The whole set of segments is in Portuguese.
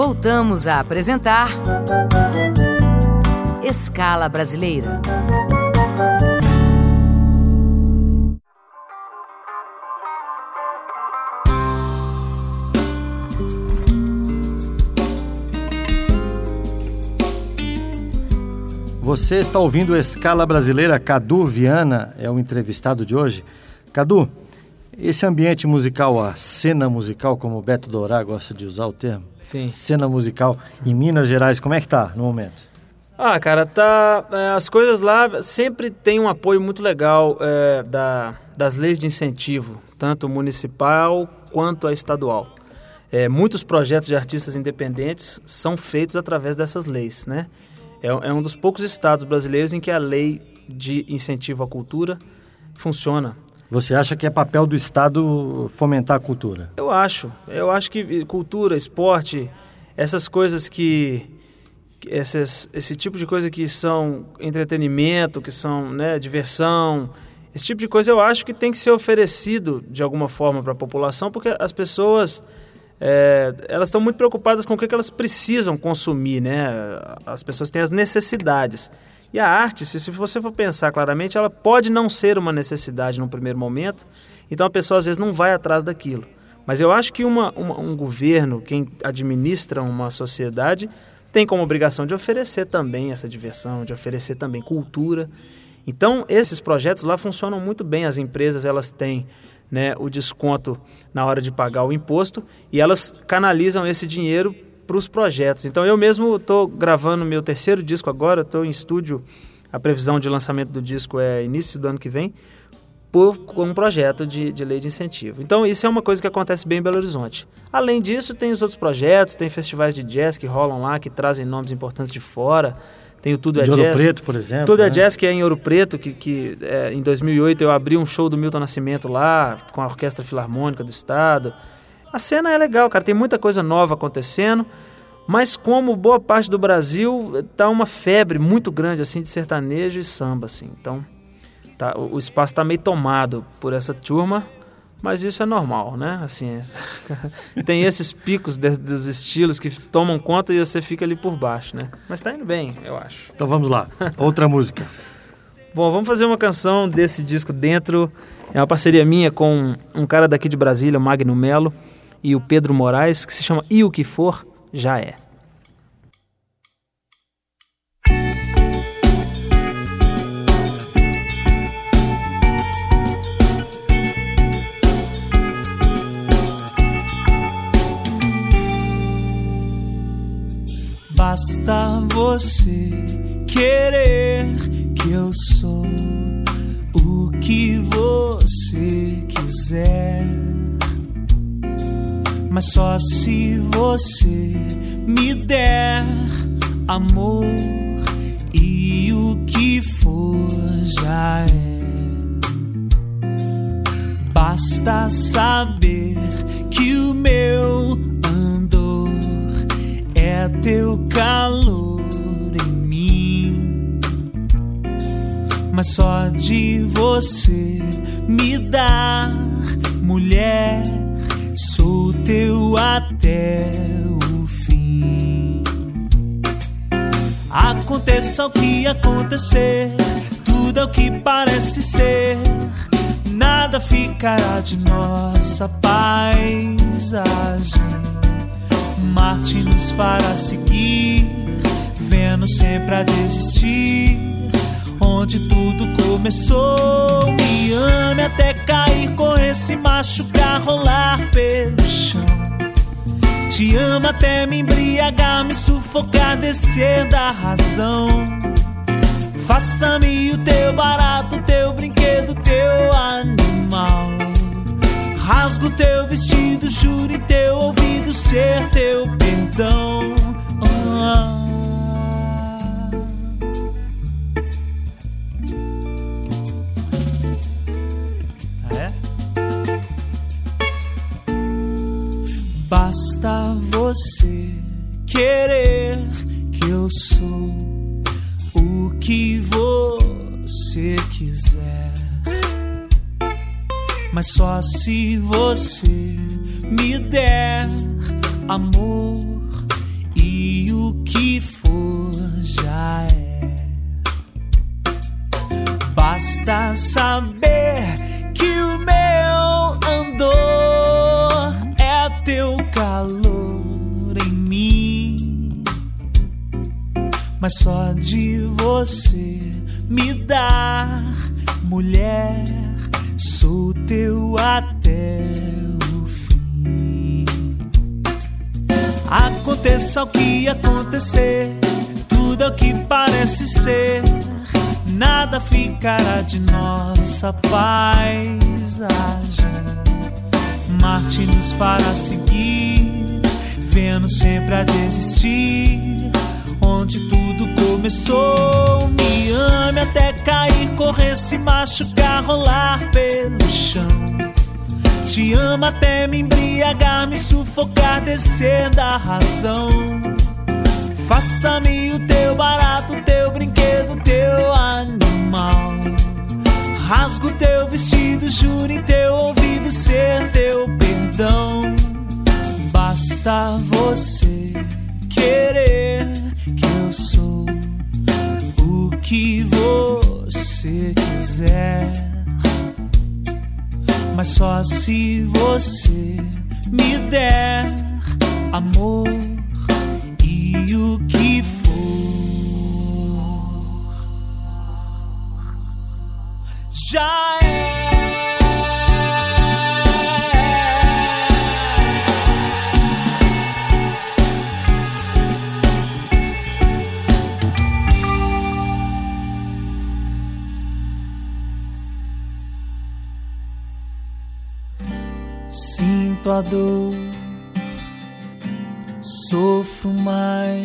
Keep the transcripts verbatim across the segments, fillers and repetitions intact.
Voltamos a apresentar Escala Brasileira. Você está ouvindo Escala Brasileira. Cadu Viana é o entrevistado de hoje. Cadu, esse ambiente musical, a cena musical, como o Beto Dorá gosta de usar o termo, Sim. Cena musical em Minas Gerais, como é que tá no momento? Ah, cara, tá. É, as coisas lá sempre tem um apoio muito legal é, da, das leis de incentivo, tanto municipal quanto a estadual. É, muitos projetos de artistas independentes são feitos através dessas leis, né? É, é um dos poucos estados brasileiros em que a lei de incentivo à cultura funciona. Você acha que é papel do Estado fomentar a cultura? Eu acho. Eu acho que cultura, esporte, essas coisas que... Esses, esse tipo de coisa que são entretenimento, que são, né, diversão, esse tipo de coisa eu acho que tem que ser oferecido de alguma forma para a população, porque as pessoas... É, elas estão muito preocupadas com o que, que elas precisam consumir, né? As pessoas têm as necessidades. E a arte, se, se você for pensar claramente, ela pode não ser uma necessidade num primeiro momento, então a pessoa às vezes não vai atrás daquilo. Mas eu acho que uma, uma, um governo, quem administra uma sociedade, tem como obrigação de oferecer também essa diversão, de oferecer também cultura. Então, esses projetos lá funcionam muito bem. As empresas, elas têm... né, o desconto na hora de pagar o imposto e elas canalizam esse dinheiro para os projetos. Então eu mesmo estou gravando meu terceiro disco agora, estou em estúdio, a previsão de lançamento do disco é início do ano que vem, por, com um projeto de, de lei de incentivo. Então isso é uma coisa que acontece bem em Belo Horizonte. Além disso, tem os outros projetos, tem festivais de jazz que rolam lá, que trazem nomes importantes de fora. Tem o Tudo é de Jazz. Ouro Preto, por exemplo. Tudo né? é Jazz, que é em Ouro Preto, que, que é, em dois mil e oito eu abri um show do Milton Nascimento lá, com a Orquestra Filarmônica do Estado. A cena é legal, cara, tem muita coisa nova acontecendo, mas como boa parte do Brasil, tá uma febre muito grande, assim, de sertanejo e samba, assim. Então, tá, o, o espaço tá meio tomado por essa turma, mas isso é normal, né? Assim, tem esses picos de, dos estilos que tomam conta e você fica ali por baixo, né? Mas tá indo bem, eu acho. Então vamos lá, outra música. Bom, vamos fazer uma canção desse disco dentro. É uma parceria minha com um cara daqui de Brasília, o Magno Melo, e o Pedro Moraes, que se chama E o Que For, Já É. Basta você querer que eu sou o que você quiser, mas só se você me der amor, e o que for já é. Basta saber que o meu andor é teu calor em mim, mas só de você me dar, mulher, sou teu até o fim. Aconteça o que acontecer, tudo é o que parece ser, nada ficará de nossa paisagem. Marte nos fará seguir, Vênus sempre a desistir, onde tudo começou. Me ame até cair com esse macho pra rolar pelo chão. Te amo até me embriagar, me sufocar, descer da razão. Faça-me o teu barato, teu brinquedo, teu animal. Rasgo teu vestido, juro em teu ouvido ser teu perdão. Ah. É? Basta você querer que eu sou o que você quiser, mas só se você me der amor, calor em mim, mas só de você me dar, mulher, sou teu até o fim. Aconteça o que acontecer, tudo é o que parece ser, nada ficará de nossa paisagem. Marte nos fará seguir, Vênus sempre a desistir, onde tudo começou. Me ame até cair, correr, se machucar, rolar pelo chão. Te amo até me embriagar, me sufocar, descer da razão. Faça-me o teu barato, teu brinquedo, teu animal. Rasgo teu vestido, juro em teu ouvido ser teu perdão. Basta você querer que eu sou o que você quiser, mas só se você me der amor e o que for. Já é. Sinto a dor, sofro mais,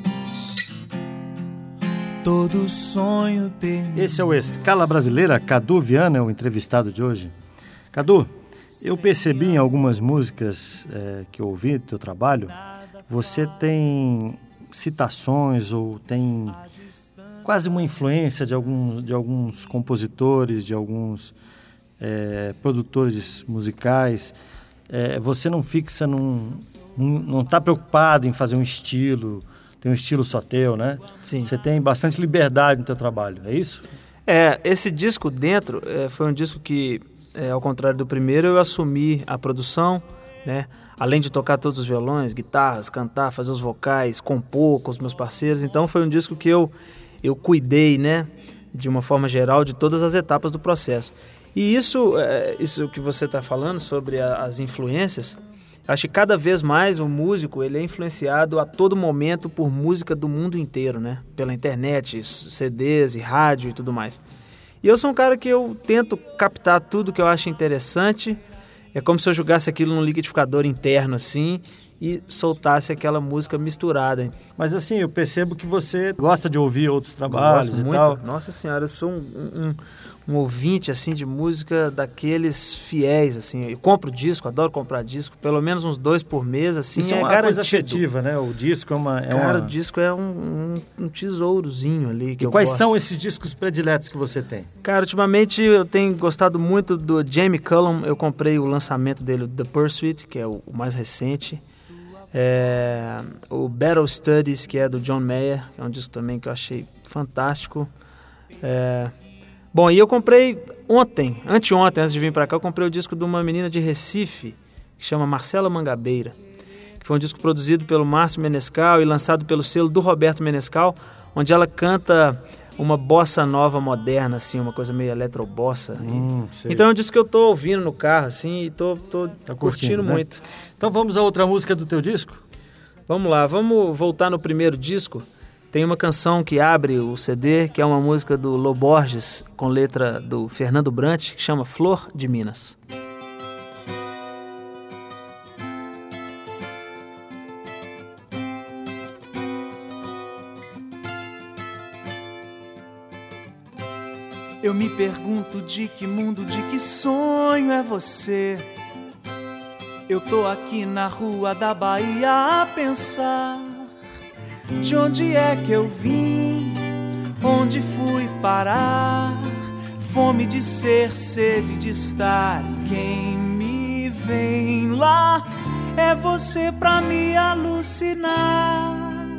todo sonho termina. Esse é o Escala Brasileira, Cadu Viana é o entrevistado de hoje. Cadu, eu percebi em algumas músicas é, que eu ouvi do teu trabalho, você tem citações ou tem quase uma influência de alguns, de alguns compositores, de alguns é, produtores musicais. É, você não fixa num... não está preocupado em fazer um estilo, tem um estilo só teu, né? Sim. Você tem bastante liberdade no teu trabalho, é isso? É, esse disco Dentro é, foi um disco que, é, ao contrário do primeiro, eu assumi a produção, né? Além de tocar todos os violões, guitarras, cantar, fazer os vocais, compor com os meus parceiros. Então foi um disco que eu, eu cuidei, né? De uma forma geral, de todas as etapas do processo. E isso, é, isso que você está falando sobre a, as influências, acho que cada vez mais o músico ele é influenciado a todo momento por música do mundo inteiro, né? Pela internet, C Ds e rádio e tudo mais. E eu sou um cara que eu tento captar tudo que eu acho interessante. É como se eu jogasse aquilo num liquidificador interno assim e soltasse aquela música misturada. Mas assim, eu percebo que você gosta de ouvir outros trabalhos Gosto e muito. tal. Nossa senhora, eu sou um... um, um um ouvinte, assim, de música daqueles fiéis, assim. Eu compro disco, adoro comprar disco, pelo menos uns dois por mês, assim, Isso é é uma garantido. coisa afetiva, né? O disco é uma... É Cara, uma... o disco é um, um, um tesourozinho ali que E eu quais gosto. são esses discos prediletos que você tem? Cara, ultimamente eu tenho gostado muito do Jamie Cullum. Eu comprei o lançamento dele, The Pursuit, que é o, o mais recente. É, o Battle Studies, que é do John Mayer, que é um disco também que eu achei fantástico. É... Bom, e eu comprei ontem, anteontem, antes de vir pra cá, eu comprei o disco de uma menina de Recife, que chama Marcela Mangabeira, que foi um disco produzido pelo Márcio Menescal e lançado pelo selo do Roberto Menescal, onde ela canta uma bossa nova moderna, assim, uma coisa meio eletrobossa. Hum, então é um disco que eu tô ouvindo no carro, assim, e tô, tô tá curtindo, curtindo né? muito. Então vamos a outra música do teu disco? Vamos lá, vamos voltar no primeiro disco. Tem uma canção que abre o C D, que é uma música do Lô Borges, com letra do Fernando Brant, que chama Flor de Minas. Eu me pergunto de que mundo, de que sonho é você. Eu tô aqui na rua da Bahia a pensar de onde é que eu vim, onde fui parar. Fome de ser, sede de estar, e quem me vem lá é você pra me alucinar.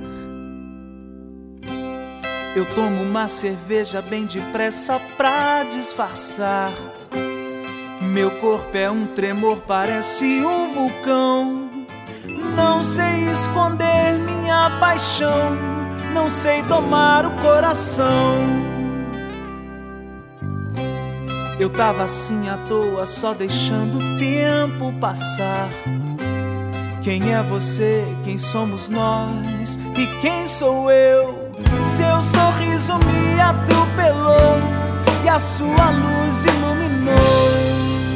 Eu tomo uma cerveja bem depressa pra disfarçar. Meu corpo é um tremor, parece um vulcão. sei esconder minha paixão, não sei domar o coração. Eu tava assim à toa, só deixando o tempo passar. Quem é você? Quem somos nós? E quem sou eu? Seu sorriso me atropelou e a sua luz iluminou.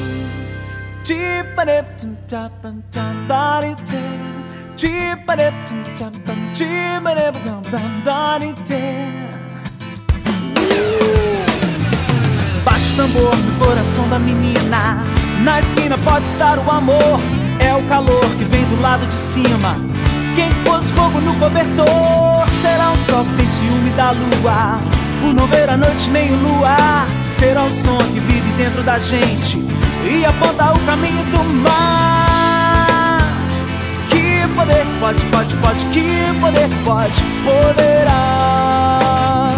Bate o tambor no coração da menina. Na esquina pode estar o amor. É o calor que vem do lado de cima. Quem pôs fogo no cobertor será o sol que tem ciúme da lua, por não ver a noite nem o luar. Será o som que vive dentro da gente e aponta o caminho do mar. Que poder pode, pode, pode, que poder pode, poderá.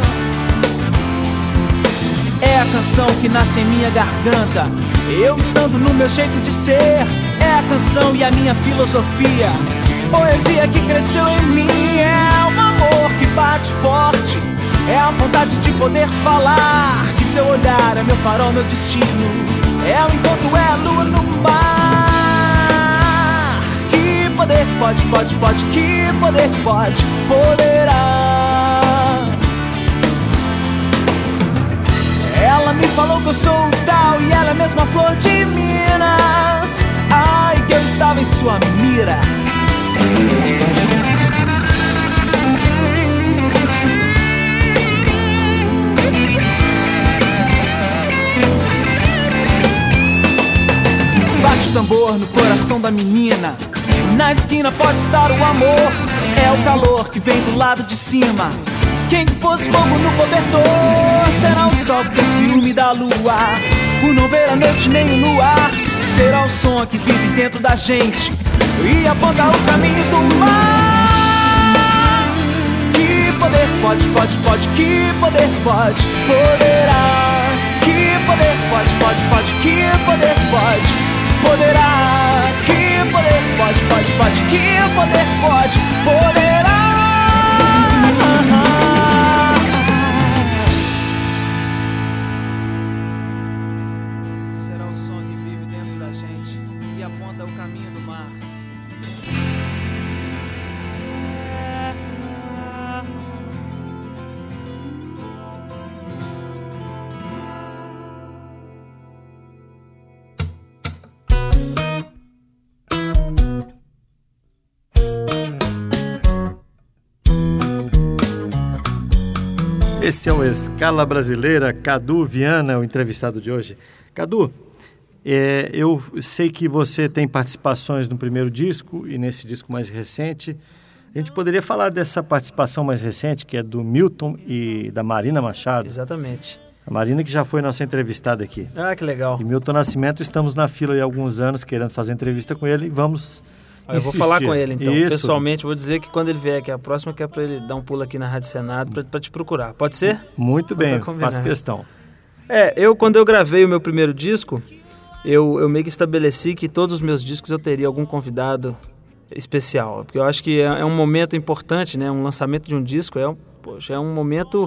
É a canção que nasce em minha garganta, eu estando no meu jeito de ser. É a canção e a minha filosofia, poesia que cresceu em mim. É um amor que bate forte, é a vontade de poder falar. Que seu olhar é meu farol, meu destino. É o encontro, é a lua no mar. Que poder pode, pode, pode, que poder pode, poderá. Ela me falou que eu sou o tal e ela é mesmo a flor de Minas. Ai, que eu estava em sua mira. Bate o tambor no coração da menina. Na esquina pode estar o amor. É o calor que vem do lado de cima. Quem pôs fogo no cobertor será o sol que tem ciúme da lua, por não ver a noite nem o luar. Será o som que vive dentro da gente e aponta o caminho do mar. Que poder pode, pode, pode, que poder pode, poderá. Que poder pode, pode, pode, que poder pode, poderá. Que poder pode, pode, pode, que poder pode, poderá. Será o som que vive dentro da gente e aponta o caminho do mar. Esse é o Escala Brasileira, Cadu Viana, o entrevistado de hoje. Cadu, é, eu sei que você tem participações no primeiro disco e nesse disco mais recente. A gente poderia falar dessa participação mais recente, que é do Milton e da Marina Machado. Exatamente. A Marina que já foi nossa entrevistada aqui. Ah, que legal. E Milton Nascimento, estamos na fila há alguns anos querendo fazer entrevista com ele e vamos... Eu vou falar com ele, então, Isso. pessoalmente. Vou dizer que quando ele vier aqui, a próxima que é para ele dar um pulo aqui na Rádio Senado para te procurar. Pode ser? Muito Então bem, tá faço questão. É, eu quando eu gravei o meu primeiro disco, eu, eu meio que estabeleci que todos os meus discos eu teria algum convidado especial. Porque eu acho que é, é um momento importante, né? Um lançamento de um disco é, um, poxa, é um momento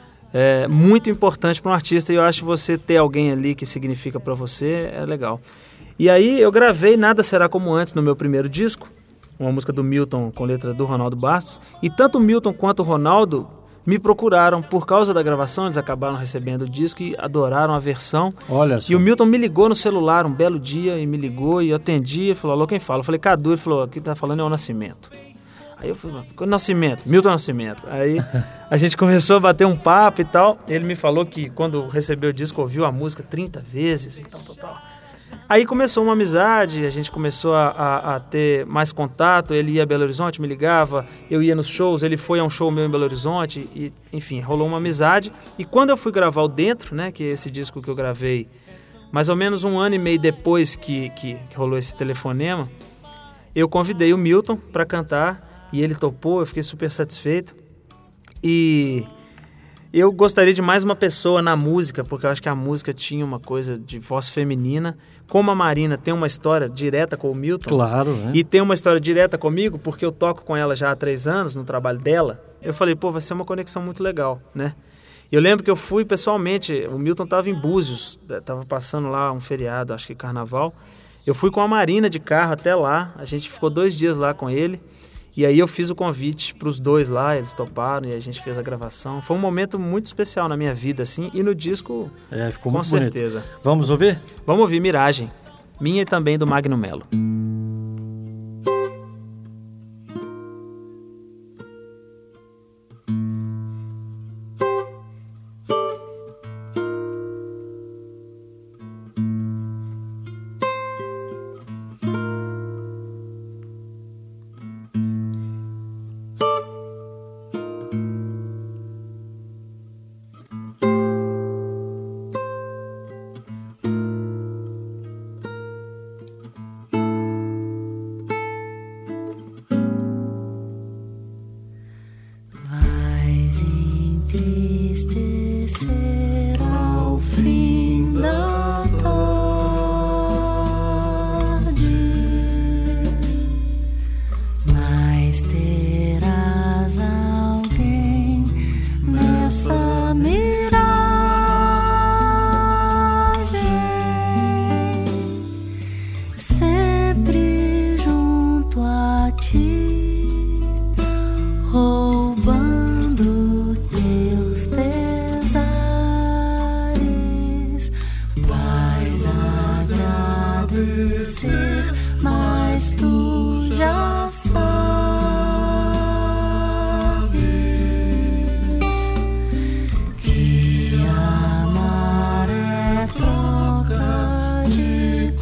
é, muito importante para um artista. E eu acho que você ter alguém ali que significa para você é legal. E aí eu gravei Nada Será Como Antes no meu primeiro disco, uma música do Milton com letra do Ronaldo Bastos, e tanto o Milton quanto o Ronaldo me procuraram por causa da gravação, eles acabaram recebendo o disco e adoraram a versão. Olha só. E o Milton me ligou no celular um belo dia e me ligou e eu atendi e falou, alô, quem fala? Eu falei, Cadu, ele falou, aqui tá falando é o Nascimento. Aí eu falei, qual Nascimento? Milton Nascimento. Aí a gente começou a bater um papo e tal, ele me falou que quando recebeu o disco ouviu a música trinta vezes e tal, tal, tal. Aí começou uma amizade, a gente começou a, a, a ter mais contato, ele ia a Belo Horizonte, me ligava, eu ia nos shows, ele foi a um show meu em Belo Horizonte, e, enfim, rolou uma amizade. E quando eu fui gravar o Dentro, né, que é esse disco que eu gravei, mais ou menos um ano e meio depois que, que, que rolou esse telefonema, eu convidei o Milton para cantar, e ele topou, eu fiquei super satisfeito. E... Eu gostaria de mais uma pessoa na música, porque eu acho que a música tinha uma coisa de voz feminina. Como a Marina tem uma história direta com o Milton. Claro, né? E tem uma história direta comigo, porque eu toco com ela já há três anos, no trabalho dela. Eu falei, pô, vai ser uma conexão muito legal, né? Eu lembro que eu fui pessoalmente, o Milton estava em Búzios, estava passando lá um feriado, acho que carnaval. Eu fui com a Marina de carro até lá, a gente ficou dois dias lá com ele. E aí eu fiz o convite para os dois lá, eles toparam e a gente fez a gravação. Foi um momento muito especial na minha vida, assim, e no disco, é, ficou com muito certeza. Bonito. Vamos ouvir? Vamos ouvir Miragem, minha e também do Magno Melo. Entristecer ao fim da tarde, mas terás alguém nessa miragem, sempre junto a ti, roubando teus pesares. Vais agradecer, mas tu já sabes que amar é troca de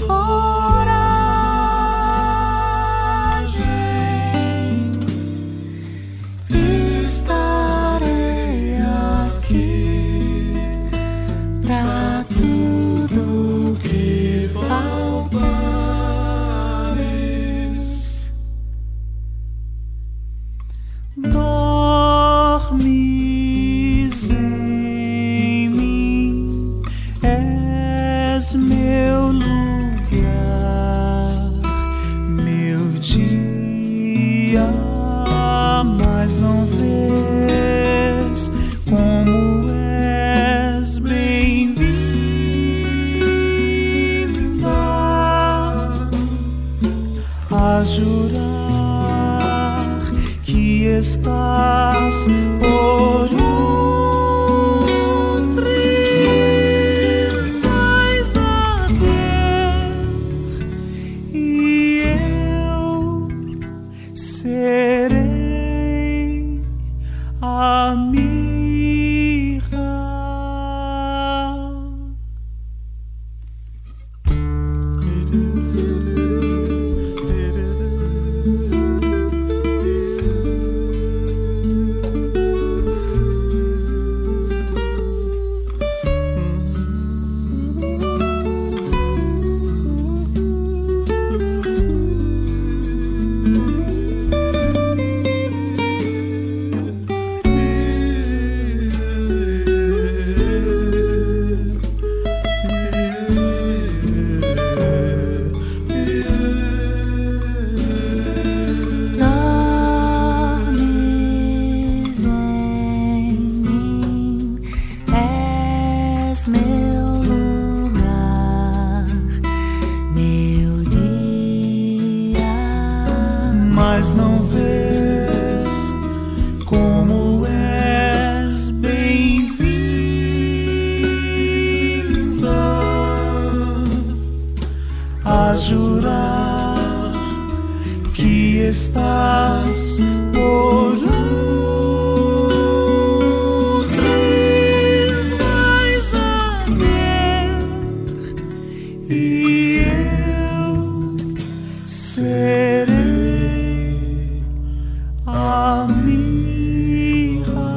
coragem. Estarei aqui pra tudo que faltares. Dormes em mim, és meu lugar, meu dia, mas não vês como és bem-vinda a jurar que estás por outros mais a ver, e eu serei a mirra. Dormes em mim, és meu lugar, meu dia, Mas não vês como és bem-vinda a jurar que estás por outros mais a ver, e eu serei a mirra.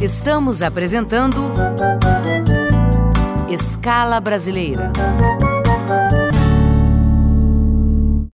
Estamos apresentando Escala Brasileira.